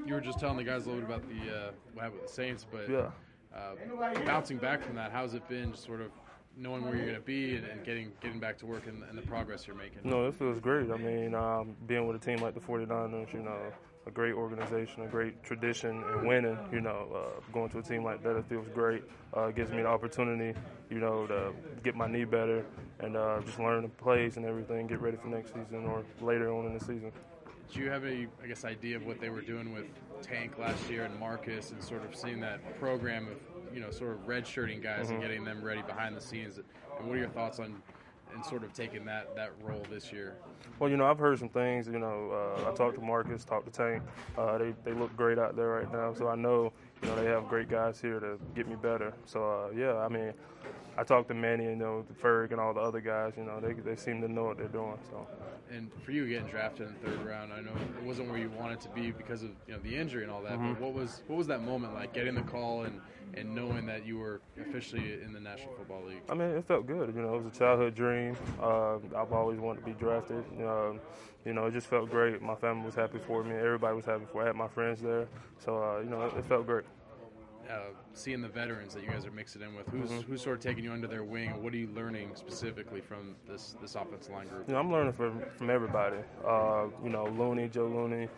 you were just telling the guys a little bit about the what happened with the Saints, but Yeah. bouncing back from that, how's it been? Just sort of knowing where you're going to be and getting back to work and the progress you're making. No, it feels great. I mean, being with a team like the 49ers, a great organization, a great tradition, and winning, going to a team like that, it feels great. It gives me the opportunity, to get my knee better and just learn the plays and everything, get ready for next season or later on in the season. Do you have any, idea of what they were doing with Tank last year and Marcus and sort of seeing that program of, sort of redshirting guys and getting them ready behind the scenes? And what are your thoughts on and sort of taking that role this year? Well, I've heard some things. I talked to Marcus, talked to Tank. They look great out there right now. So I know, they have great guys here to get me better. So, I talked to Manny and Ferg and all the other guys. They seem to know what they're doing. So. And for you getting drafted in the third round, I know it wasn't where you wanted to be because of the injury and all that. But what was that moment like, getting the call and knowing that you were officially in the National Football League? I mean, it felt good. It was a childhood dream. I've always wanted to be drafted. It just felt great. My family was happy for me. Everybody was happy for me. I had my friends there. So, it felt great. Seeing the veterans that you guys are mixing in with, who's sort of taking you under their wing, and what are you learning specifically from this offensive line group? I'm learning from everybody. Looney, Joe Looney,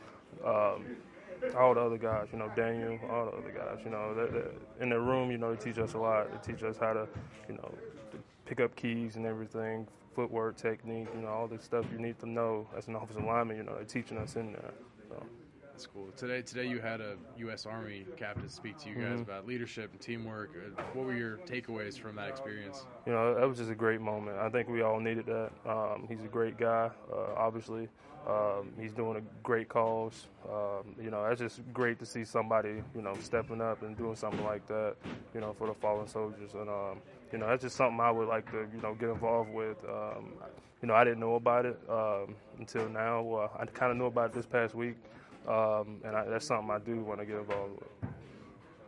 all the other guys. Daniel, all the other guys. In the room, they teach us a lot. They teach us how to, pick up keys and everything, footwork, technique. All the stuff you need to know as an offensive lineman. They're teaching us in there. So. That's cool. Today you had a U.S. Army captain speak to you guys about leadership and teamwork. What were your takeaways from that experience? That was just a great moment. I think we all needed that. He's a great guy, obviously. He's doing a great cause. It's just great to see somebody, stepping up and doing something like that, for the fallen soldiers. And, that's just something I would like to, get involved with. I didn't know about it until now. I kind of knew about it this past week. And that's something I do want to get involved with.